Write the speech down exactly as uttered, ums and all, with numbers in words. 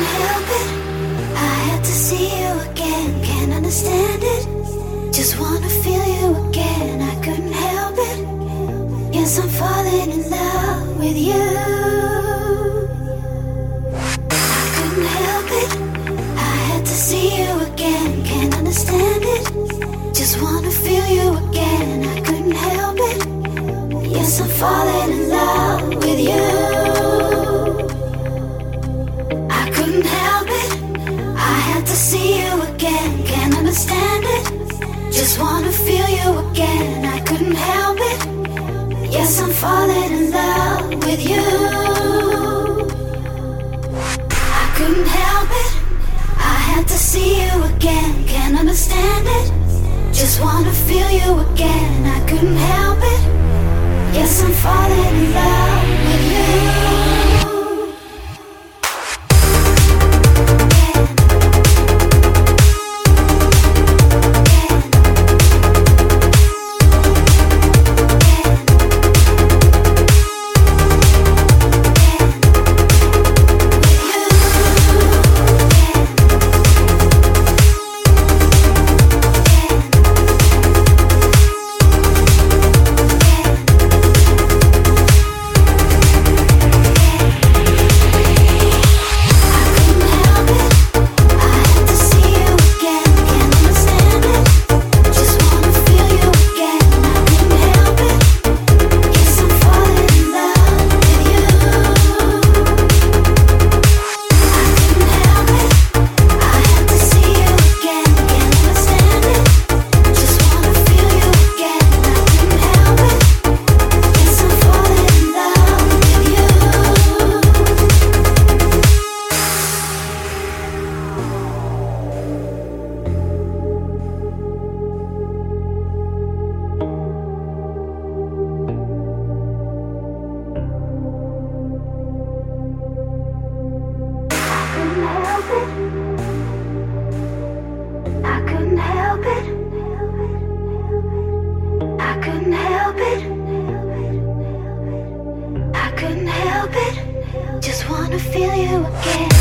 help it. I had to see you again. Can't understand it. Just wanna feel you again. I couldn't help it. Yes, I'm falling in love with you. I couldn't help it. I had to see you again. Can't understand it. Just wanna feel you again. I couldn't help it. Yes, I'm falling in love with you. I couldn't help it. I had to see you again. Can't understand it. Just wanna feel you again. I couldn't help it. Yes, I'm falling in love with you. I couldn't help it. I had to see you again. Can't understand it. Just wanna feel you again. I couldn't help it. Yes, I'm falling in love with you. I couldn't help it. I couldn't help it. I couldn't help it. Just wanna feel you again.